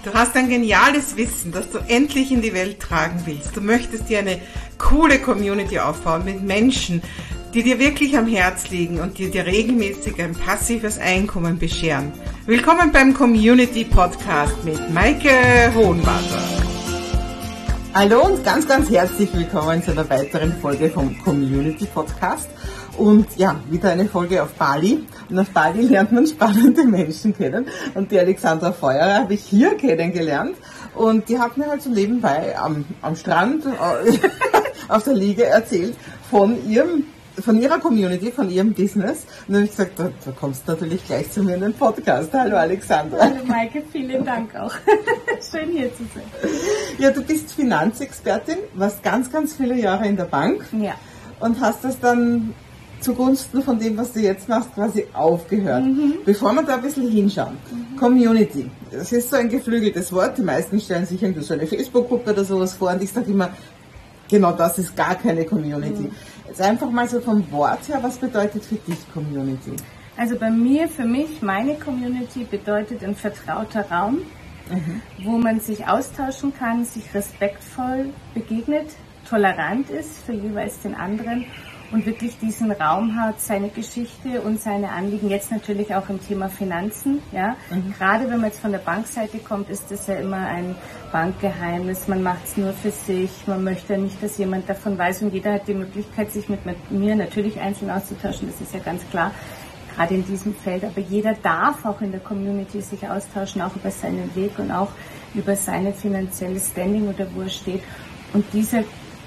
Du hast ein geniales Wissen, das du endlich in die Welt tragen willst. Du möchtest dir eine coole Community aufbauen mit Menschen, die dir wirklich am Herz liegen und die dir regelmäßig ein passives Einkommen bescheren. Willkommen beim Community Podcast mit Maike Hohenwarter. Hallo und ganz, ganz herzlich willkommen zu einer weiteren Folge vom Community Podcast. Und ja, wieder eine Folge auf Bali. Und auf Bali lernt man spannende Menschen kennen. Und die Alexandra Feuerer habe ich hier kennengelernt. Und die hat mir halt so nebenbei am Strand auf der Liege erzählt von ihrer Community, von ihrem Business. Und dann habe ich gesagt, da kommst du natürlich gleich zu mir in den Podcast. Hallo Alexandra. Hallo Maike, vielen Dank auch. Schön hier zu sein. Ja, du bist Finanzexpertin, warst ganz, ganz viele Jahre in der Bank. Ja. Und hast das dann zugunsten von dem, was du jetzt machst, quasi aufgehört. Bevor wir da ein bisschen hinschauen. Community, das ist so ein geflügeltes Wort. Die meisten stellen sich irgendwie so eine Facebook-Gruppe oder sowas vor und ich sage immer, genau das ist gar keine Community. Jetzt einfach mal so vom Wort her, was bedeutet für dich Community? Also für mich, meine Community bedeutet ein vertrauter Raum, wo man sich austauschen kann, sich respektvoll begegnet, tolerant ist für jeweils den anderen und wirklich diesen Raum hat, seine Geschichte und seine Anliegen, jetzt natürlich auch im Thema Finanzen. Ja? Gerade wenn man jetzt von der Bankseite kommt, ist das ja immer ein Bankgeheimnis, man macht es nur für sich, man möchte nicht, dass jemand davon weiß und jeder hat die Möglichkeit, sich mit mir natürlich einzeln auszutauschen, das ist ja ganz klar, gerade in diesem Feld, aber jeder darf auch in der Community sich austauschen, auch über seinen Weg und auch über sein finanzielles Standing oder wo er steht und diese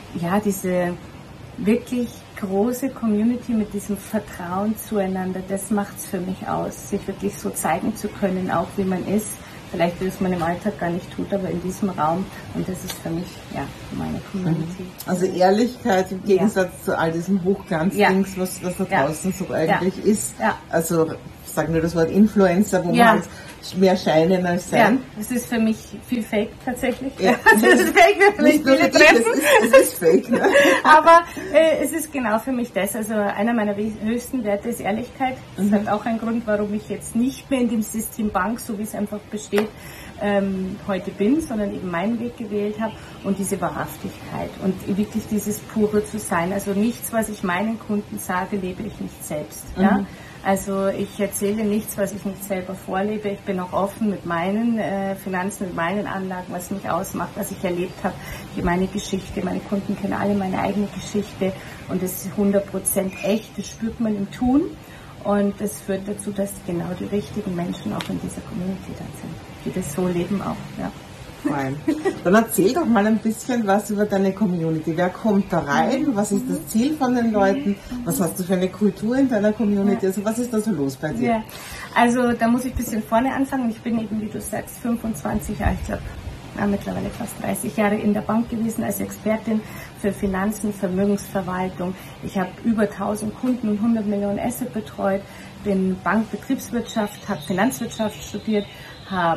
wirklich große Community mit diesem Vertrauen zueinander, das macht es für mich aus, sich wirklich so zeigen zu können, auch wie man ist. Vielleicht, wie es man im Alltag gar nicht tut, aber in diesem Raum. Und das ist für mich, ja, meine Community. Also Ehrlichkeit im Gegensatz zu all diesem Hochglanzdings, was da draußen so eigentlich ist. Ja. Also, sagen wir das Wort Influencer, wo man halt mehr scheinen als sein. Ja, es ist für mich viel Fake tatsächlich. Ja. Es ist Fake, nicht nur es ist Fake. Ne? Aber es ist genau für mich das. Also einer meiner höchsten Werte ist Ehrlichkeit. Das hat auch einen Grund, warum ich jetzt nicht mehr in dem System Bank, so wie es einfach besteht, heute bin, sondern eben meinen Weg gewählt habe und diese Wahrhaftigkeit und wirklich dieses Pure zu sein. Also nichts, was ich meinen Kunden sage, lebe ich nicht selbst. Ja? Also ich erzähle nichts, was ich nicht selber vorlebe. Ich bin auch offen mit meinen Finanzen, mit meinen Anlagen, was mich ausmacht, was ich erlebt habe, meine Geschichte. Meine Kunden kennen alle meine eigene Geschichte und das ist 100% echt, das spürt man im Tun und das führt dazu, dass genau die richtigen Menschen auch in dieser Community dann sind, die das so leben auch. Ja. Fein. Dann erzähl doch mal ein bisschen was über deine Community. Wer kommt da rein? Was ist das Ziel von den Leuten? Was hast du für eine Kultur in deiner Community? Also was ist da so los bei dir? Ja. Also da muss ich ein bisschen vorne anfangen. Ich bin eben, wie du sagst, 25 Jahre, ich glaube mittlerweile fast 30 Jahre in der Bank gewesen als Expertin für Finanzen, Vermögensverwaltung. Ich habe über 1000 Kunden und 100 Millionen Asset betreut, bin Bankbetriebswirtschaft, habe Finanzwirtschaft studiert, habe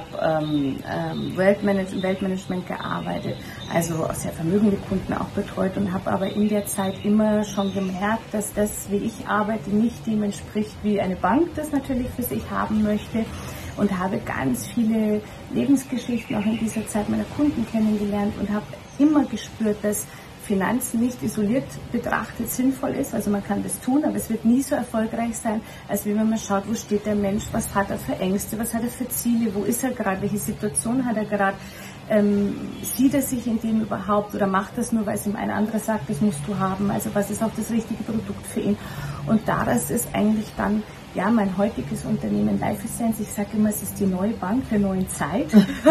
Weltmanagement gearbeitet, also sehr vermögende Kunden auch betreut und habe aber in der Zeit immer schon gemerkt, dass das, wie ich arbeite, nicht dem entspricht, wie eine Bank das natürlich für sich haben möchte und habe ganz viele Lebensgeschichten auch in dieser Zeit meiner Kunden kennengelernt und habe immer gespürt, dass Finanzen nicht isoliert betrachtet sinnvoll ist, also man kann das tun, aber es wird nie so erfolgreich sein, als wenn man schaut, wo steht der Mensch, was hat er für Ängste, was hat er für Ziele, wo ist er gerade, welche Situation hat er gerade, sieht er sich in dem überhaupt oder macht das nur, weil es ihm ein anderer sagt, das musst du haben, also was ist auch das richtige Produkt für ihn und daraus ist eigentlich dann mein heutiges Unternehmen Life Essence, ich sage immer, es ist die neue Bank der neuen Zeit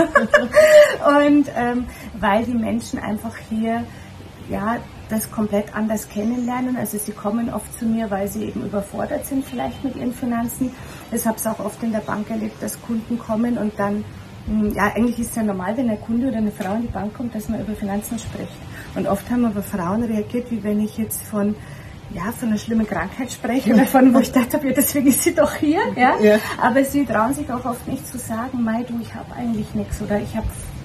und weil die Menschen einfach hier das komplett anders kennenlernen. Also sie kommen oft zu mir, weil sie eben überfordert sind vielleicht mit ihren Finanzen. Ich habe es auch oft in der Bank erlebt, dass Kunden kommen und dann, eigentlich ist es ja normal, wenn ein Kunde oder eine Frau in die Bank kommt, dass man über Finanzen spricht. Und oft haben aber Frauen reagiert, wie wenn ich jetzt von einer schlimmen Krankheit spreche oder wo ich dachte, deswegen ist sie doch hier. Ja? Aber sie trauen sich auch oft nicht zu sagen, du, ich habe eigentlich nichts oder ich habe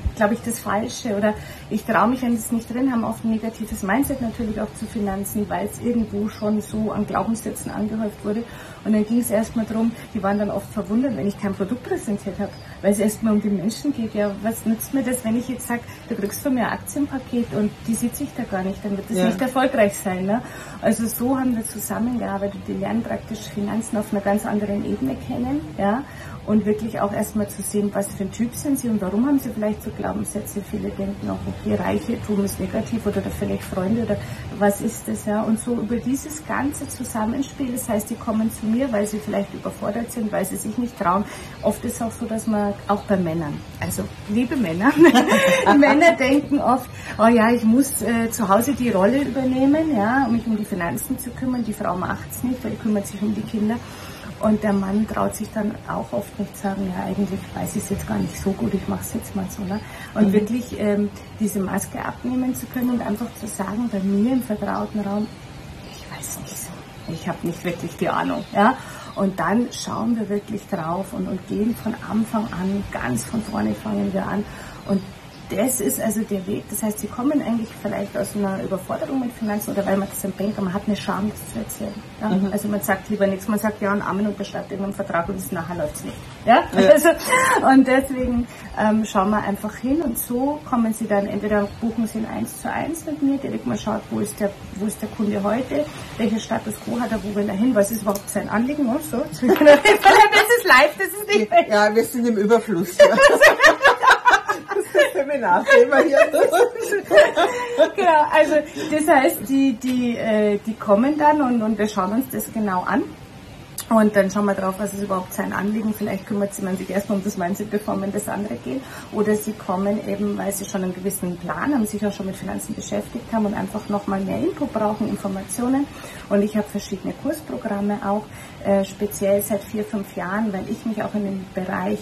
glaube ich, das Falsche oder ich traue mich an das nicht drin, haben oft ein negatives Mindset natürlich auch zu Finanzen, weil es irgendwo schon so an Glaubenssätzen angehäuft wurde. Und dann ging es erstmal darum, die waren dann oft verwundert, wenn ich kein Produkt präsentiert habe, weil es erstmal um die Menschen geht. Ja, was nützt mir das, wenn ich jetzt sage, du kriegst von mir ein Aktienpaket und die sieht sich da gar nicht, dann wird das nicht erfolgreich sein. Ne? Also so haben wir zusammengearbeitet, die lernen praktisch Finanzen auf einer ganz anderen Ebene kennen, ja, und wirklich auch erstmal zu sehen, was für ein Typ sind sie und warum haben sie vielleicht so Glaubenssätze. Viele denken auch, okay, Reichtum ist negativ oder vielleicht Freunde oder was ist das, ja. Und so über dieses ganze Zusammenspiel, das heißt, die kommen zu mir, weil sie vielleicht überfordert sind, weil sie sich nicht trauen. Oft ist es auch so, dass man, auch bei Männern, also liebe Männer, Männer denken oft, oh ja, ich muss zu Hause die Rolle übernehmen, ja, um mich um die Finanzen zu kümmern. Die Frau macht es nicht, weil die kümmert sich um die Kinder. Und der Mann traut sich dann auch oft nicht sagen, ja, eigentlich weiß ich es jetzt gar nicht so gut, ich mache es jetzt mal so. Ne? Und wirklich diese Maske abnehmen zu können und einfach zu sagen, bei mir im vertrauten Raum, ich weiß nicht so, ich habe nicht wirklich die Ahnung. Ja? Und dann schauen wir wirklich drauf und gehen von Anfang an, ganz von vorne fangen wir an. Und das ist also der Weg. Das heißt, sie kommen eigentlich vielleicht aus einer Überforderung mit Finanzen oder weil man das am Banker, man hat eine Scham, das zu erzählen. Ja? Also man sagt lieber nichts, man sagt ja und Amen, unterschreibt irgendeinen Vertrag und es nachher läuft es nicht. Ja? Also, und deswegen schauen wir einfach hin und so kommen sie dann, entweder buchen sie ein 1:1 mit mir, direkt mal schaut, wo ist der Kunde heute, welcher Status quo hat er, wo will er hin, was ist überhaupt sein Anliegen und so. Das ist live, das ist nicht weg. Ja, wir sind im Überfluss. Seminarthema hier. Genau, also das heißt, die kommen dann und wir schauen uns das genau an. Und dann schauen wir drauf, was ist überhaupt sein Anliegen. Vielleicht kümmert man sich erstmal um das Mindset, bevor man das andere geht. Oder sie kommen eben, weil sie schon einen gewissen Plan haben, sich auch schon mit Finanzen beschäftigt haben und einfach nochmal mehr Input brauchen, Informationen. Und ich habe verschiedene Kursprogramme auch, speziell seit 4-5 Jahren, weil ich mich auch in dem Bereich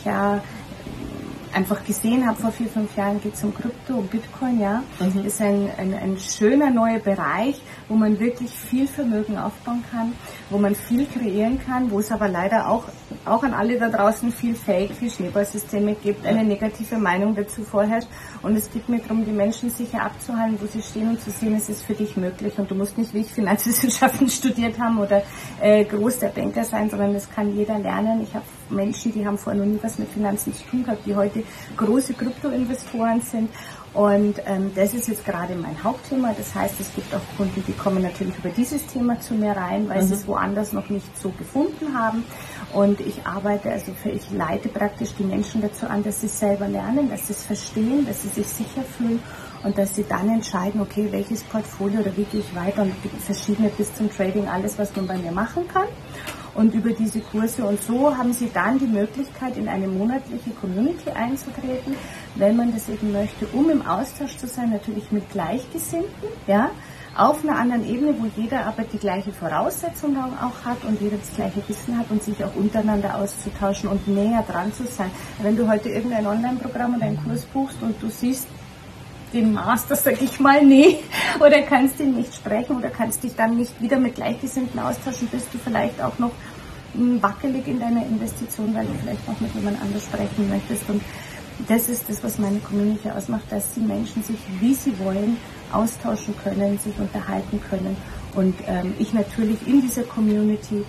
einfach gesehen habe, vor 4-5 Jahren geht es um Krypto, um Bitcoin, ja. Das ist ein schöner neuer Bereich, wo man wirklich viel Vermögen aufbauen kann, wo man viel kreieren kann, wo es aber leider auch an alle da draußen viel Fake, viel Schneeballsysteme gibt, eine negative Meinung dazu vorherrscht. Und es geht mir darum, die Menschen sicher abzuhalten, wo sie stehen und zu sehen, es ist für dich möglich. Und du musst nicht wie ich Finanzwissenschaften studiert haben oder groß der Banker sein, sondern das kann jeder lernen. Ich habe Menschen, die haben vorher noch nie was mit Finanzen zu tun gehabt, die heute große Kryptoinvestoren sind. Und das ist jetzt gerade mein Hauptthema. Das heißt, es gibt auch Kunden, die kommen natürlich über dieses Thema zu mir rein, weil sie es woanders noch nicht so gefunden haben. Und ich leite praktisch die Menschen dazu an, dass sie es selber lernen, dass sie es verstehen, dass sie sich sicher fühlen und dass sie dann entscheiden, okay, welches Portfolio oder wie gehe ich weiter, und verschiedene bis zum Trading, alles, was man bei mir machen kann. Und über diese Kurse und so haben sie dann die Möglichkeit, in eine monatliche Community einzutreten, wenn man das eben möchte, um im Austausch zu sein, natürlich mit Gleichgesinnten, ja, auf einer anderen Ebene, wo jeder aber die gleiche Voraussetzung auch hat und jeder das gleiche Wissen hat und sich auch untereinander auszutauschen und näher dran zu sein. Wenn du heute irgendein Online-Programm oder einen Kurs buchst und du siehst den Master, sag ich mal, nee, oder kannst ihn nicht sprechen oder kannst dich dann nicht wieder mit Gleichgesinnten austauschen, bist du vielleicht auch noch wackelig in deiner Investition, weil du vielleicht noch mit jemand anders sprechen möchtest. Und das ist das, was meine Community ausmacht, dass die Menschen sich, wie sie wollen, austauschen können, sich unterhalten können. Und ich natürlich in dieser Community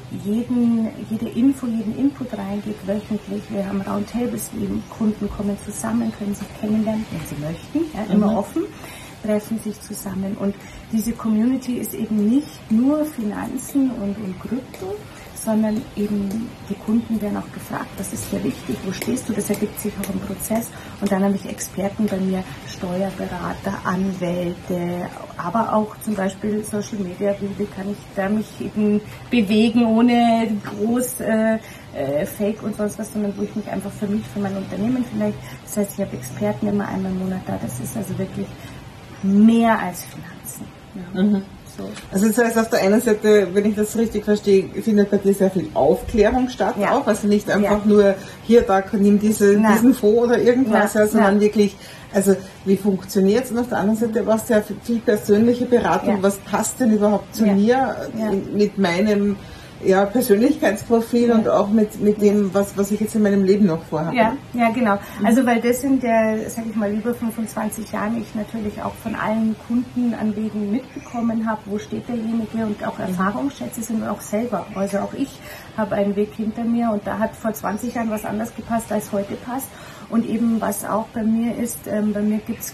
jede Info, jeden Input reingeht, wöchentlich. Wir haben Roundtables, die Kunden kommen zusammen, können sich kennenlernen, wenn sie möchten, ja, immer offen, treffen sich zusammen. Und diese Community ist eben nicht nur Finanzen und Krypto, sondern eben die Kunden werden auch gefragt, das ist sehr wichtig, wo stehst du, das ergibt sich auch im Prozess. Und dann habe ich Experten bei mir, Steuerberater, Anwälte, aber auch zum Beispiel Social Media, wie kann ich da mich eben bewegen, ohne groß Fake und sonst was, sondern wo ich mich einfach für mich, für mein Unternehmen vielleicht, das heißt, ich habe Experten immer einmal im Monat da, das ist also wirklich mehr als Finanzen. Ja. So. Also das heißt, auf der einen Seite, wenn ich das richtig verstehe, findet bei dir sehr viel Aufklärung statt auch, also nicht einfach nur hier, da, nimm diesen Fonds oder irgendwas, sondern wirklich, also wie funktioniert es? Und auf der anderen Seite war es sehr viel persönliche Beratung, was passt denn überhaupt zu mir mit meinem Persönlichkeitsprofil und auch mit dem, was ich jetzt in meinem Leben noch vorhabe. Ja, genau. Also weil das in der, sag ich mal, über 25 Jahren ich natürlich auch von allen Kundenanliegen mitbekommen habe, wo steht derjenige und auch Erfahrungsschätze sind wir auch selber. Also auch ich habe einen Weg hinter mir und da hat vor 20 Jahren was anders gepasst, als heute passt. Und eben was auch bei mir ist, bei mir gibt es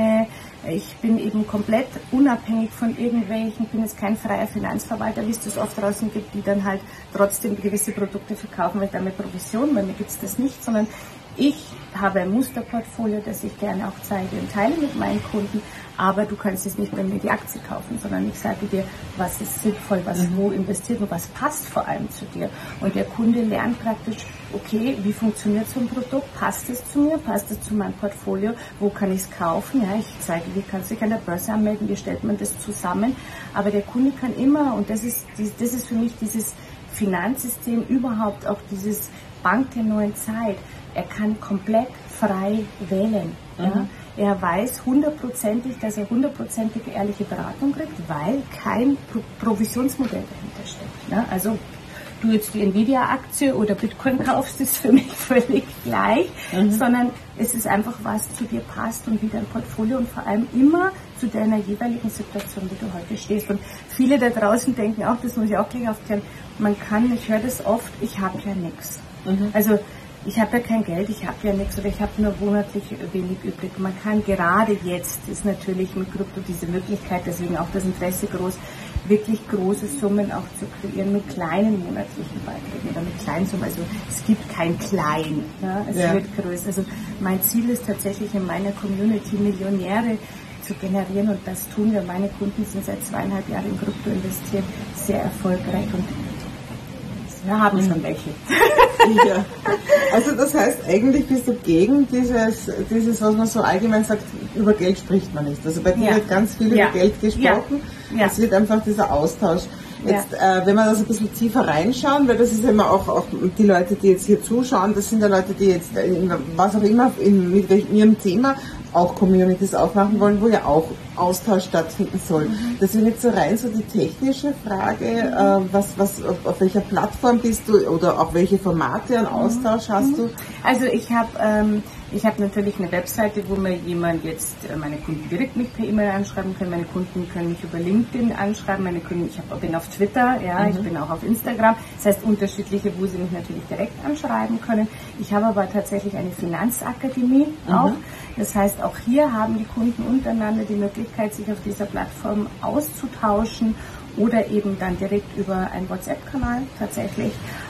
ich bin eben komplett unabhängig von irgendwelchen, ich bin jetzt kein freier Finanzverwalter, wie es das oft draußen gibt, die dann halt trotzdem gewisse Produkte verkaufen, weil damit Provision, bei mir gibt es das nicht, sondern ich habe ein Musterportfolio, das ich gerne auch zeige und teile mit meinen Kunden, aber du kannst jetzt nicht bei mir die Aktie kaufen, sondern ich sage dir, was ist sinnvoll, was wo investiert und was passt vor allem zu dir. Und der Kunde lernt praktisch, okay, wie funktioniert so ein Produkt, passt es zu mir, passt es zu meinem Portfolio, wo kann ich es kaufen, ja, ich zeige, wie kannst du dich an der Börse anmelden, wie stellt man das zusammen, aber der Kunde kann immer, und das ist für mich dieses Finanzsystem, überhaupt auch dieses Bank der neuen Zeit, er kann komplett frei wählen. Ja. Er weiß hundertprozentig, dass er hundertprozentige ehrliche Beratung kriegt, weil kein Provisionsmodell dahinter steckt. Ja. Also du jetzt die Nvidia-Aktie oder Bitcoin kaufst, ist für mich völlig gleich, sondern es ist einfach, was zu dir passt und wie dein Portfolio und vor allem immer zu deiner jeweiligen Situation, wie du heute stehst. Und viele da draußen denken auch, das muss ich auch gleich aufklären, ich höre das oft, ich habe ja nichts. Also ich habe ja kein Geld, ich habe ja nichts oder ich habe nur monatlich wenig übrig. Man kann gerade jetzt, ist natürlich mit Krypto diese Möglichkeit, deswegen auch das Interesse groß, wirklich große Summen auch zu kreieren mit kleinen monatlichen Beiträgen oder mit kleinen Summen. Also es gibt kein Klein, ja, es wird größer. Also mein Ziel ist tatsächlich in meiner Community Millionäre zu generieren und das tun wir. Meine Kunden sind seit 2,5 Jahren in Krypto investiert, sehr erfolgreich und wir haben schon welche. Ja. Also das heißt, eigentlich bist du gegen dieses, was man so allgemein sagt, über Geld spricht man nicht. Also bei dir wird ganz viel über Geld gesprochen. Ja. Es wird einfach dieser Austausch. Jetzt, wenn wir das ein bisschen tiefer reinschauen, weil das ist immer auch die Leute, die jetzt hier zuschauen, das sind ja Leute, die jetzt, was auch immer, mit ihrem Thema auch Communities aufmachen wollen, wo ja auch Austausch stattfinden soll. Deswegen jetzt so rein so die technische Frage, auf welcher Plattform bist du oder auf welche Formate an Austausch hast du? Also ich habe natürlich eine Webseite, wo mir jemand jetzt, meine Kunden direkt mich per E-Mail anschreiben können, meine Kunden können mich über LinkedIn anschreiben, meine Kunden, ich bin auf Twitter, ich bin auch auf Instagram, das heißt unterschiedliche, wo sie mich natürlich direkt anschreiben können. Ich habe aber tatsächlich eine Finanzakademie auch, das heißt auch hier haben die Kunden untereinander die Möglichkeit, sich auf dieser Plattform auszutauschen oder eben dann direkt über einen WhatsApp-Kanal tatsächlich,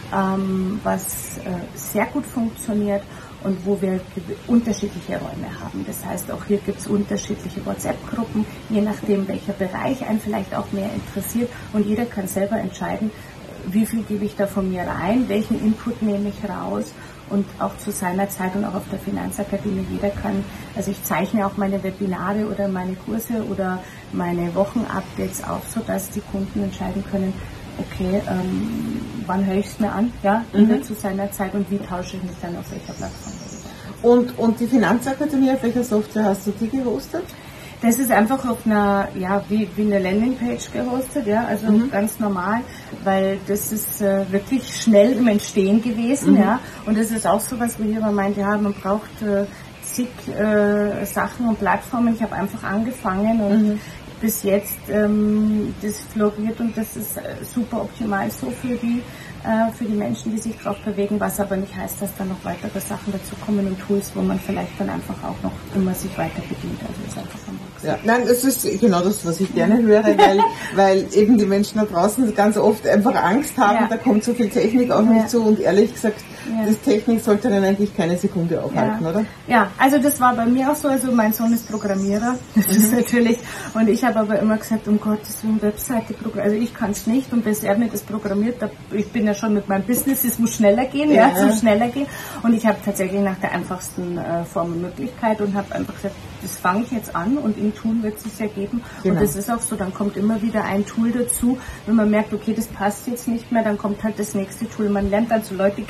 was sehr gut funktioniert und wo wir unterschiedliche Räume haben. Das heißt, auch hier gibt es unterschiedliche WhatsApp-Gruppen, je nachdem, welcher Bereich einen vielleicht auch mehr interessiert und jeder kann selber entscheiden, wie viel gebe ich da von mir rein, welchen Input nehme ich raus und auch zu seiner Zeit und auch auf der Finanzakademie jeder kann, also ich zeichne auch meine Webinare oder meine Kurse oder meine Wochenupdates auf, sodass die Kunden entscheiden können, okay, wann höre ich es mir an, jeder zu seiner Zeit und wie tausche ich mich dann auf welcher Plattform. Und die Finanzakademie, auf welcher Software hast du die gehostet? Das ist einfach auf einer, wie eine Landingpage gehostet, also ganz normal, weil das ist wirklich schnell im Entstehen gewesen, und das ist auch so was, wo jemand meint, man braucht zig Sachen und Plattformen. Ich habe einfach angefangen und bis jetzt das floriert und das ist super optimal so für die Menschen, die sich drauf bewegen, was aber nicht heißt, dass dann noch weitere Sachen dazu kommen und Tools, wo man vielleicht dann einfach auch noch immer sich weiter bedient. Also ist einfach ein Ja, nein, es ist genau das, was ich gerne höre, weil eben die Menschen da draußen ganz oft einfach Angst haben, da kommt so viel Technik auf mich zu und ehrlich gesagt, das Technik sollte dann eigentlich keine Sekunde aufhalten, oder? Ja, also das war bei mir auch so, also mein Sohn ist Programmierer, das ist natürlich, und ich habe aber immer gesagt, um Gottes Willen, Webseite programmieren, also ich kann es nicht und bis er mir das programmiert, ich bin ja schon mit meinem Business, es muss schneller gehen, es muss schneller gehen und ich habe tatsächlich nach der einfachsten Form und Möglichkeit und habe einfach gesagt, das fange ich jetzt an und im Tun wird es sich ergeben. Genau. Und das ist auch so, dann kommt immer wieder ein Tool dazu. Wenn man merkt, okay, das passt jetzt nicht mehr, dann kommt halt das nächste Tool. Man lernt dann so Leute kennen wie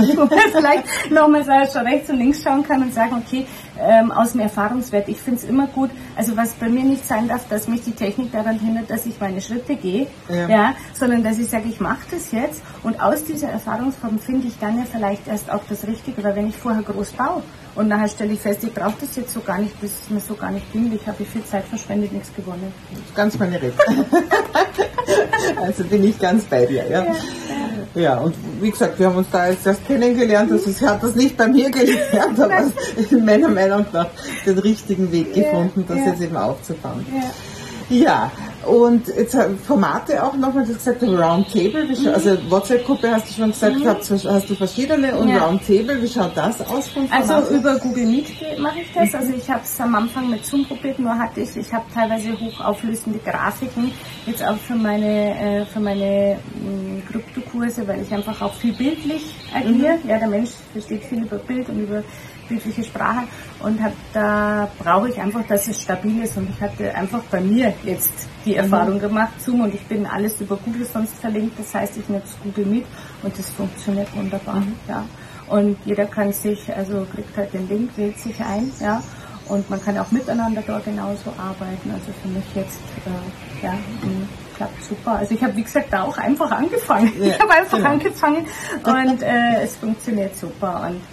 wo man vielleicht nochmal so rechts und links schauen kann und sagen, okay, aus dem Erfahrungswert, ich finde es immer gut, also was bei mir nicht sein darf, dass mich die Technik daran hindert, dass ich meine Schritte gehe, ja, sondern dass ich sage, ich mache das jetzt und aus dieser Erfahrungsform finde ich dann ja vielleicht erst auch das Richtige, weil wenn ich vorher groß baue und nachher stelle ich fest, ich brauche das jetzt so gar nicht, das ist mir so gar nicht dienlich, habe ich viel Zeit verschwendet, nichts gewonnen. Ganz meine Rede. Also bin ich ganz bei dir, ja. Ja, und wie gesagt, wir haben uns da jetzt erst kennengelernt, also ich habe das nicht bei mir gelernt, aber in meiner Meinung nach den richtigen Weg gefunden, das jetzt eben aufzubauen. Ja, und jetzt Formate auch nochmal, du hast gesagt, Roundtable, also WhatsApp-Gruppe hast du schon gesagt, hast du verschiedene und Roundtable, wie schaut das aus von Formaten? Also über Google Meet mache ich das, also ich habe es am Anfang mit Zoom probiert, nur ich habe teilweise hochauflösende Grafiken, jetzt auch für meine Kryptokurse, weil ich einfach auch viel bildlich agiere, ja, der Mensch versteht viel über Bild und über bildliche Sprache und da brauche ich einfach, dass es stabil ist und ich hatte einfach bei mir jetzt die Erfahrung gemacht, Zoom, und ich bin alles über Google sonst verlinkt, das heißt, ich nutze Google Meet und das funktioniert wunderbar, ja. Und jeder kann sich, also kriegt halt den Link, wählt sich ein, ja, und man kann auch miteinander dort genauso arbeiten, also für mich jetzt, klappt super. Also ich habe, wie gesagt, da auch einfach angefangen. Ich habe einfach angefangen und es funktioniert super und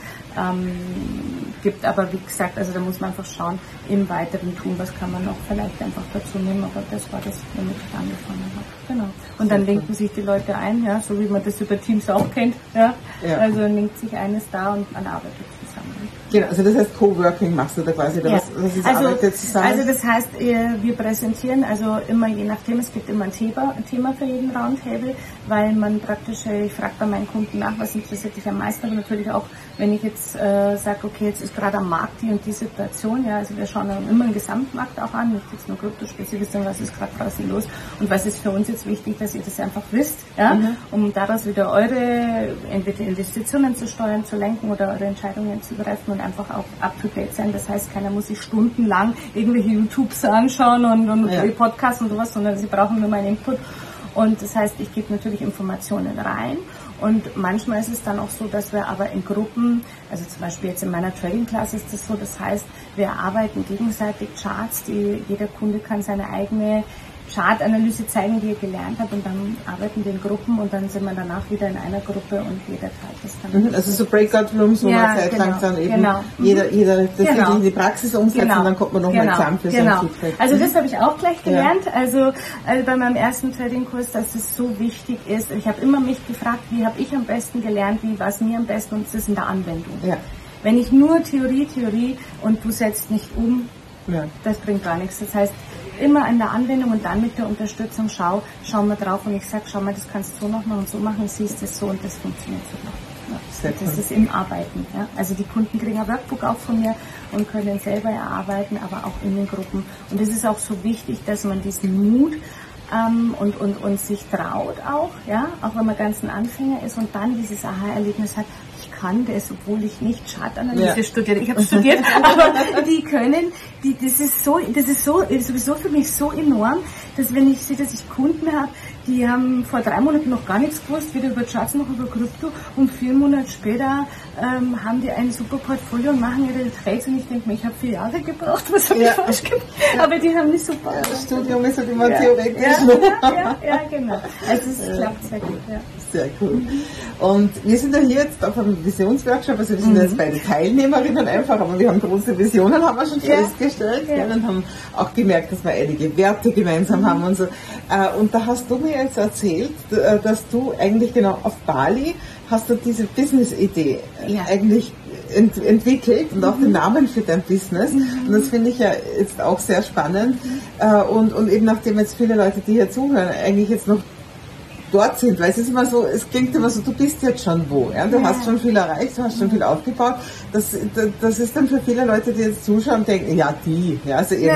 gibt aber, wie gesagt, also da muss man einfach schauen, im weiteren Tun, was kann man noch vielleicht einfach dazu nehmen, aber das war das, womit ich angefangen habe. Genau. Und dann linken sich die Leute ein, ja, so wie man das über Teams auch kennt, ja. Also linkt sich eines da und man arbeitet zusammen. Genau, also das heißt Coworking machst du da quasi, oder was ist arbeitet zusammen? Also das heißt, wir präsentieren, also immer je nachdem, es gibt immer ein Thema für jeden Roundtable, weil man praktisch, ich frage bei meinen Kunden nach, was interessiert dich am meisten, aber natürlich auch, wenn ich jetzt sage, okay, jetzt ist gerade am Markt die und die Situation, ja, also wir schauen dann immer den Gesamtmarkt auch an, nicht jetzt nur kryptospezifisch, sondern was ist gerade draußen los und was ist für uns jetzt wichtig, dass ihr das einfach wisst, ja, um daraus wieder eure entweder Investitionen zu steuern, zu lenken oder eure Entscheidungen zu treffen und einfach auch up-to-date sein. Das heißt, keiner muss sich stundenlang irgendwelche YouTubes anschauen und Podcasts und sowas, sondern sie brauchen nur meinen Input. Und das heißt, ich gebe natürlich Informationen rein. Und manchmal ist es dann auch so, dass wir aber in Gruppen, also zum Beispiel jetzt in meiner Trading-Class ist das so, das heißt, wir arbeiten gegenseitig Charts, jeder Kunde kann seine eigene Chartanalyse zeigen, die er gelernt hat, und dann arbeiten wir in Gruppen und dann sind wir danach wieder in einer Gruppe und jeder teilt das dann. Also so Breakout-Rooms, wo man zeitlang dann eben jeder das in die Praxis umsetzt und dann kommt man nochmal zusammen für so ein Feedback. Also das habe ich auch gleich gelernt, also bei meinem ersten Trading-Kurs, dass es so wichtig ist. Ich habe immer mich gefragt, wie habe ich am besten gelernt, wie war es mir am besten, und es ist in der Anwendung. Ja. Wenn ich nur Theorie und du setzt nicht um, das bringt gar nichts. Das heißt, immer an der Anwendung und dann mit der Unterstützung schau mal drauf und ich sage, schau mal, das kannst du so noch machen und so machen, siehst das so und das funktioniert so. Ja, das ist im Arbeiten. Ja. Also die Kunden kriegen ein Workbook auch von mir und können selber erarbeiten, aber auch in den Gruppen. Und es ist auch so wichtig, dass man diesen Mut und sich traut auch, ja, auch wenn man ganz ein Anfänger ist und dann dieses Aha-Erlebnis hat, ich kann das, obwohl ich nicht Chartanalyse studiert. Ich habe studiert, aber die können, das ist sowieso für mich so enorm, dass wenn ich sehe, dass ich Kunden habe, die haben vor 3 Monaten noch gar nichts gewusst, weder über Charts noch über Krypto, und 4 Monate später haben die ein super Portfolio und machen ihre Trades, und ich denke mir, ich habe 4 Jahre gebraucht, was habe ich falsch gemacht? Aber die haben nicht super. Das Studium ist halt immer theoretisch. Ja, genau. Also es klappt sehr gut. Ja. Sehr cool. Und wir sind ja hier jetzt auf einem Visionsworkshop, also wir sind jetzt beide Teilnehmerinnen einfach, aber wir haben große Visionen, haben wir schon festgestellt, und haben auch gemerkt, dass wir einige Werte gemeinsam haben und so. Und da hast du mir jetzt erzählt, dass du eigentlich genau auf Bali hast du diese Business-Idee eigentlich entwickelt und auch den Namen für dein Business. Und das finde ich ja jetzt auch sehr spannend. Und eben nachdem jetzt viele Leute, die hier zuhören, eigentlich jetzt noch dort sind, weil es ist immer so, es klingt immer so, du bist jetzt schon wo, ja? Du hast schon viel erreicht, du hast schon viel aufgebaut. Das ist dann für viele Leute, die jetzt zuschauen und denken, also eben,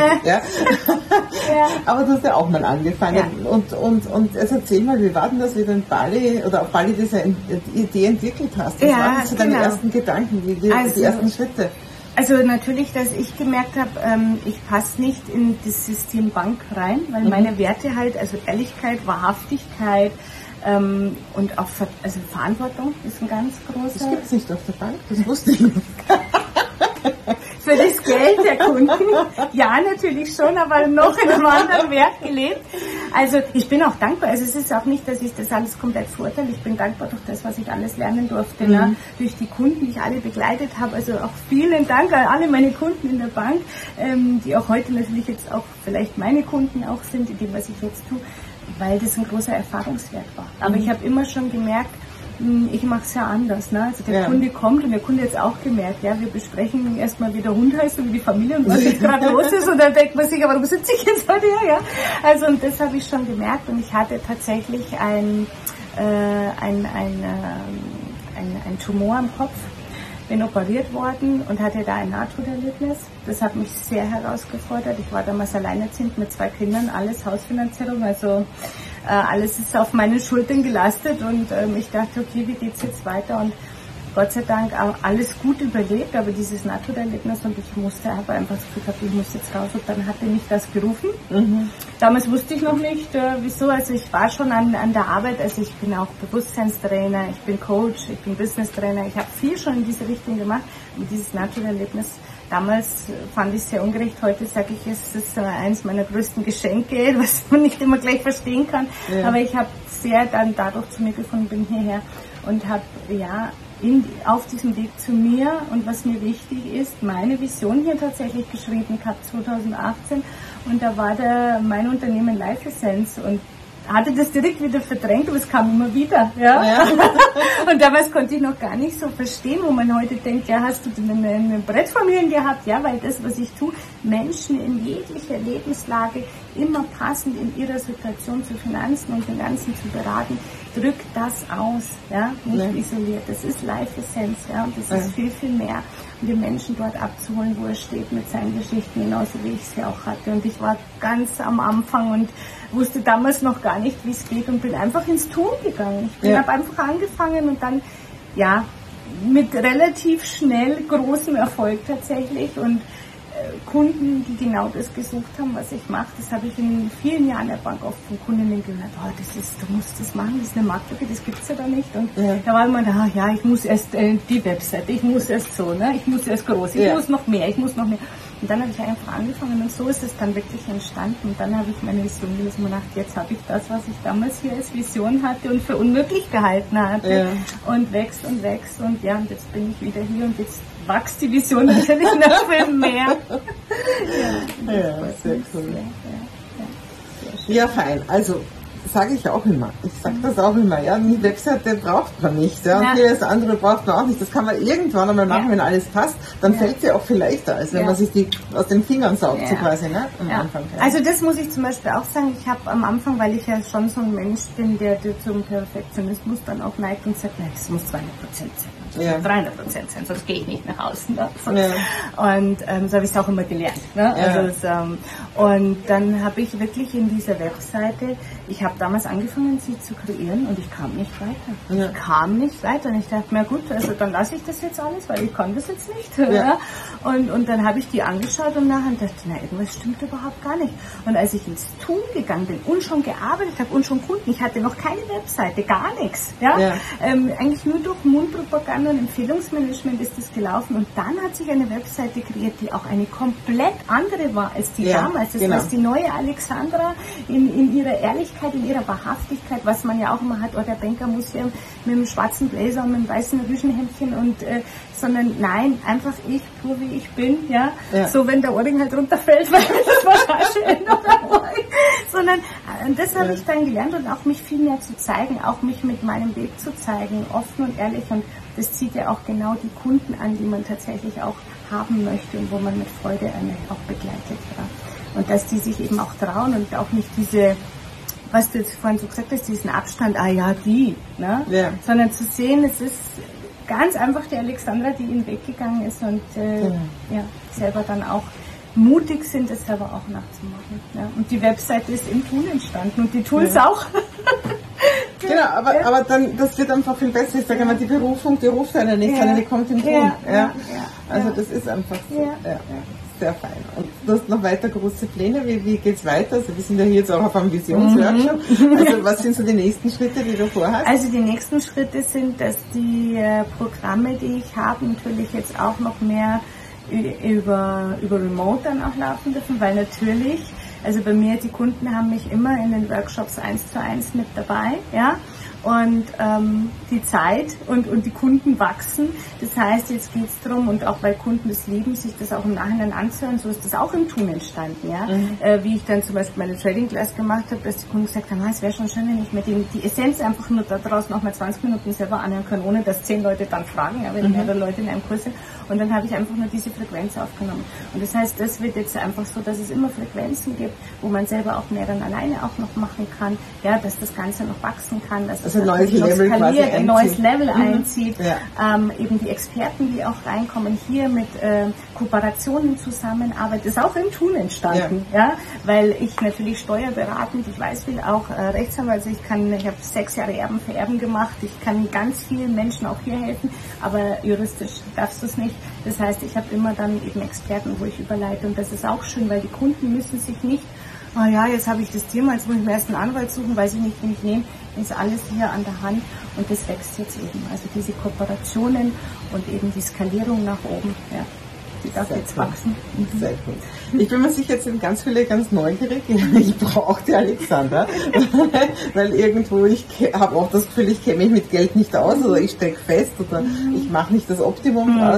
aber du hast ja auch mal angefangen. Und jetzt erzähl mal, wie war denn das, wie du in Bali oder auf Bali diese Idee entwickelt hast? Was waren das so deine ersten Gedanken, die ersten Schritte? Also natürlich, dass ich gemerkt habe, ich passe nicht in das System Bank rein, weil meine Werte halt, also Ehrlichkeit, Wahrhaftigkeit, Und auch also Verantwortung ist ein ganz großer. Das gibt es nicht auf der Bank, das wusste ich nicht. Für das Geld der Kunden, ja natürlich schon, aber noch in einem anderen Wert gelebt. Also ich bin auch dankbar, also es ist auch nicht, dass ich das alles komplett verurteile, ich bin dankbar durch das, was ich alles lernen durfte, durch die Kunden, die ich alle begleitet habe, also auch vielen Dank an alle meine Kunden in der Bank, die auch heute natürlich jetzt auch vielleicht meine Kunden auch sind, in dem, was ich jetzt tue, weil das ein großer Erfahrungswert war. Aber ich habe immer schon gemerkt, ich mache es ja anders. Ne? Also der Kunde kommt und der Kunde hat es auch gemerkt. Ja, wir besprechen erstmal, wie der Hund heißt und wie die Familie und was jetzt gerade los ist. Und dann denkt man sich, aber warum sitze ich jetzt heute hier? Ja? Also und das habe ich schon gemerkt. Und ich hatte tatsächlich ein Tumor im Kopf. Bin operiert worden und hatte da ein Nahtoderlebnis. Das hat mich sehr herausgefordert. Ich war damals alleinerziehend mit 2 Kindern, alles Hausfinanzierung, also alles ist auf meinen Schultern gelastet und ich dachte, okay, wie geht's jetzt weiter? Und Gott sei Dank auch alles gut überlebt, aber dieses Nahtoderlebnis und ich habe einfach das Gefühl gehabt, ich muss jetzt raus und dann hatte mich das gerufen. Damals wusste ich noch nicht, wieso, also ich war schon an der Arbeit, also ich bin auch Bewusstseinstrainer, ich bin Coach, ich bin Business-Trainer, ich habe viel schon in diese Richtung gemacht und dieses Nahtoderlebnis, damals fand ich es sehr ungerecht, heute sage ich, es ist eines meiner größten Geschenke, was man nicht immer gleich verstehen kann, aber ich habe sehr dann dadurch zu mir gefunden, bin hierher und habe, auf diesem Weg zu mir und was mir wichtig ist, meine Vision hier tatsächlich geschrieben gehabt 2018 und da war mein Unternehmen Life Essence und hatte das direkt wieder verdrängt, aber es kam immer wieder. Ja? Und damals konnte ich noch gar nicht so verstehen, wo man heute denkt, ja, hast du denn eine Brettfamilie gehabt? Ja, weil das, was ich tue, Menschen in jeglicher Lebenslage immer passend in ihrer Situation zu Finanzen und Finanzen zu beraten, drückt das aus, ja, nicht isoliert. Das ist Life Essence, ja, und das ist viel, viel mehr. Und den Menschen dort abzuholen, wo er steht mit seinen Geschichten, genauso wie ich sie auch hatte. Und ich war ganz am Anfang und wusste damals noch gar nicht, wie es geht und bin einfach ins Tun gegangen. Ich habe einfach angefangen und dann, mit relativ schnell großem Erfolg tatsächlich und Kunden, die genau das gesucht haben, was ich mache. Das habe ich in vielen Jahren der Bank oft von Kundinnen gehört. Du musst das machen, das ist eine Marktlücke, das gibt es ja da nicht. Und da war immer da, ich muss erst die Webseite, ich muss erst so, ne? Ich muss erst groß, ich muss noch mehr. Und dann habe ich einfach angefangen und so ist es dann wirklich entstanden. Und dann habe ich meine Vision gelesen und gedacht, jetzt habe ich das, was ich damals hier als Vision hatte und für unmöglich gehalten hatte. Und wächst und wächst und und jetzt bin ich wieder hier und jetzt wächst die Vision natürlich noch viel mehr. Sehr cool. Ja, fein. Also, sage ich auch immer. Ich sage das auch immer. Ja, die Webseite braucht man nicht. Ja, und vieles andere braucht man auch nicht. Das kann man irgendwann einmal machen, wenn alles passt. Dann fällt sie auch viel leichter, als wenn man sich die aus den Fingern saugt, so quasi, ne? Am Anfang. Also das muss ich zum Beispiel auch sagen. Ich habe am Anfang, weil ich ja schon so ein Mensch bin, der zum Perfektionismus dann auch neigt und sagt, nein, das muss 200% sein. 300% sein, sonst gehe ich nicht nach außen. Ne? Und so habe ich es auch immer gelernt. Ne? Also und dann habe ich wirklich in dieser Webseite, ich habe damals angefangen, sie zu kreieren und ich kam nicht weiter. Und ich dachte, mir gut, also dann lasse ich das jetzt alles, weil ich kann das jetzt nicht. Ja. Und dann habe ich die angeschaut und nachher dachte, irgendwas stimmt überhaupt gar nicht. Und als ich ins Tun gegangen bin und schon gearbeitet habe und schon Kunden, ich hatte noch keine Webseite, gar nichts. Eigentlich nur durch Mundpropaganda und Empfehlungsmanagement ist das gelaufen und dann hat sich eine Webseite kreiert, die auch eine komplett andere war als die damals. Das war die neue Alexandra in ihrer Ehrlichkeit, in ihrer Wahrhaftigkeit, was man ja auch immer hat, der Banker muss ja mit dem schwarzen Blazer und mit dem weißen Rüschenhemdchen und sondern nein, einfach ich, pur wie ich bin, so wenn der Ohrring halt runterfällt, weil das war da schön oder Ohrring, sondern das habe ich dann gelernt und auch mich viel mehr zu zeigen, auch mich mit meinem Weg zu zeigen, offen und ehrlich und das zieht ja auch genau die Kunden an, die man tatsächlich auch haben möchte und wo man mit Freude auch begleitet. Ja. Und dass die sich eben auch trauen und auch nicht diese, was du jetzt vorhin so gesagt hast, diesen Abstand, sondern zu sehen, es ist ganz einfach die Alexandra, die ihnen weggegangen ist und selber dann auch mutig sind, es selber auch nachzumachen. Ja. Und die Webseite ist im Tun entstanden und die Tools auch. Genau, aber dann, das wird einfach viel besser. Ich sage immer, die Berufung, die ruft einer nicht, sondern die kommt im Tun. Also das ist einfach so. Ja. Sehr fein. Und du hast noch weiter große Pläne. Wie geht's weiter? Also wir sind ja hier jetzt auch auf einem Visionsworkshop. Also was sind so die nächsten Schritte, die du vorhast? Also die nächsten Schritte sind, dass die Programme, die ich habe, natürlich jetzt auch noch mehr über Remote dann auch laufen dürfen, weil natürlich, also bei mir, die Kunden haben mich immer in den Workshops 1:1 mit dabei, ja. Und die Zeit und die Kunden wachsen. Das heißt, jetzt geht es darum, und auch weil Kunden das lieben, sich das auch im Nachhinein anzuhören, so ist das auch im Tun entstanden. Ja? Wie ich dann zum Beispiel meine Trading Class gemacht habe, dass die Kunden gesagt haben, es wäre schon schön, wenn ich mir die Essenz einfach nur da draußen noch mal 20 Minuten selber anhören kann, ohne dass 10 Leute dann fragen, ja, wenn mehrere Leute in einem Kurs sind. Und dann habe ich einfach nur diese Frequenz aufgenommen. Und das heißt, das wird jetzt einfach so, dass es immer Frequenzen gibt, wo man selber auch mehr dann alleine auch noch machen kann, ja, dass das Ganze noch wachsen kann, dass also ein neues Level einzieht. Ja. Eben die Experten, die auch reinkommen, hier mit Kooperationen zusammenarbeiten, ist auch im Tun entstanden, ja, weil ich natürlich steuerberatend, ich weiß, will auch Rechtsanwalt, also ich habe 6 Jahre Erben für Erben gemacht, ich kann ganz vielen Menschen auch hier helfen, aber juristisch darfst du es nicht. Das heißt, ich habe immer dann eben Experten, wo ich überleite, und das ist auch schön, weil die Kunden müssen sich nicht, oh ja, jetzt habe ich das Thema, jetzt muss ich mir erst einen Anwalt suchen, weiß ich nicht, wen ich nehme, ist alles hier an der Hand, und das wächst jetzt eben. Also diese Kooperationen und eben die Skalierung nach oben, ja, die darf jetzt wachsen. Sehr gut. Ich bin mir sicher, jetzt sind ganz viele ganz neugierig. Ich brauche die Alexandra, weil irgendwo, ich habe auch das Gefühl, ich kenne mich mit Geld nicht aus, oder ich stecke fest, oder ich mache nicht das Optimum raus.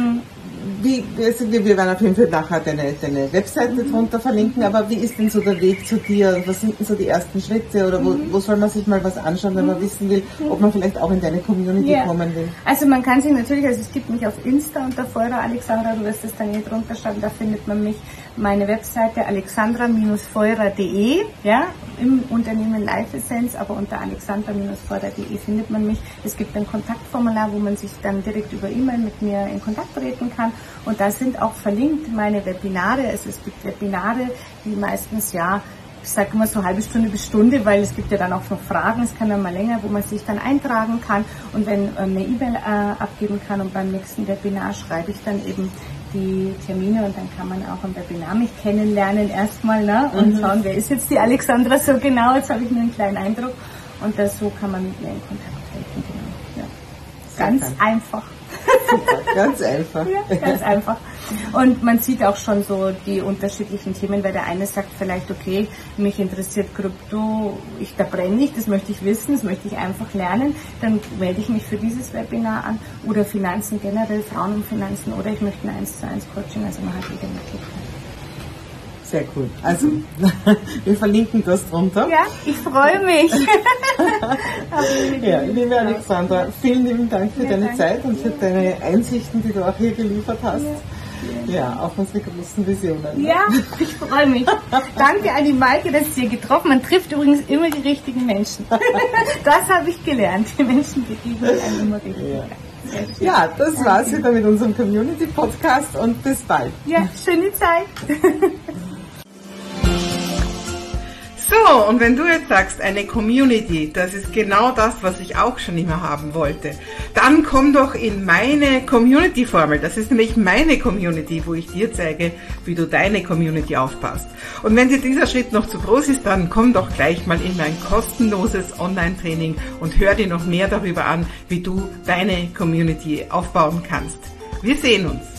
Wir werden auf jeden Fall nachher deine Webseite drunter verlinken, aber wie ist denn so der Weg zu dir? Was sind denn so die ersten Schritte, oder wo soll man sich mal was anschauen, wenn man wissen will, ob man vielleicht auch in deine Community kommen will? Also man kann sich natürlich, also es gibt mich auf Insta unter Feurer Alexandra, du wirst es dann hier drunter schreiben, da findet man mich, meine Webseite alexandra-feurer.de, ja, im Unternehmen Life Essence, aber unter alexandra-feurer.de findet man mich. Es gibt ein Kontaktformular, wo man sich dann direkt über E-Mail mit mir in Kontakt treten kann, und da sind auch verlinkt meine Webinare. Also es gibt Webinare, die meistens, ja, ich sage immer so halbe Stunde bis Stunde, weil es gibt ja dann auch noch Fragen, es kann dann mal länger, wo man sich dann eintragen kann und wenn eine E-Mail abgeben kann, und beim nächsten Webinar schreibe ich dann eben die Termine, und dann kann man auch im Webinar mich kennenlernen erstmal, ne, und schauen, wer ist jetzt die Alexandra so genau, jetzt habe ich nur einen kleinen Eindruck, und so kann man mit mir in Kontakt treten, genau. Ja. Ganz einfach. Super, ganz einfach. Ja, ganz einfach. Und man sieht auch schon so die unterschiedlichen Themen, weil der eine sagt vielleicht, okay, mich interessiert Krypto, da brenne ich, das möchte ich wissen, das möchte ich einfach lernen, dann melde ich mich für dieses Webinar an, oder Finanzen generell, Frauen und Finanzen, oder ich möchte ein 1:1 Coaching, also man hat jede Möglichkeit. Sehr cool. Also, wir verlinken das drunter. Ja, ich freue mich. Ja, liebe Alexandra, vielen lieben Dank für deine Zeit und für deine Einsichten, die du auch hier geliefert hast. Ja, auf unsere großen Visionen. Ja, ich freue mich. Danke an die Maike, dass sie getroffen. Man trifft übrigens immer die richtigen Menschen. Das habe ich gelernt. Die Menschen begegnen einem immer richtig. Ja, das war's wieder mit unserem Community-Podcast, und bis bald. Ja, schöne Zeit. So, und wenn du jetzt sagst, eine Community, das ist genau das, was ich auch schon immer haben wollte, dann komm doch in meine Community-Formel. Das ist nämlich meine Community, wo ich dir zeige, wie du deine Community aufpasst. Und wenn dir dieser Schritt noch zu groß ist, dann komm doch gleich mal in mein kostenloses Online-Training und hör dir noch mehr darüber an, wie du deine Community aufbauen kannst. Wir sehen uns.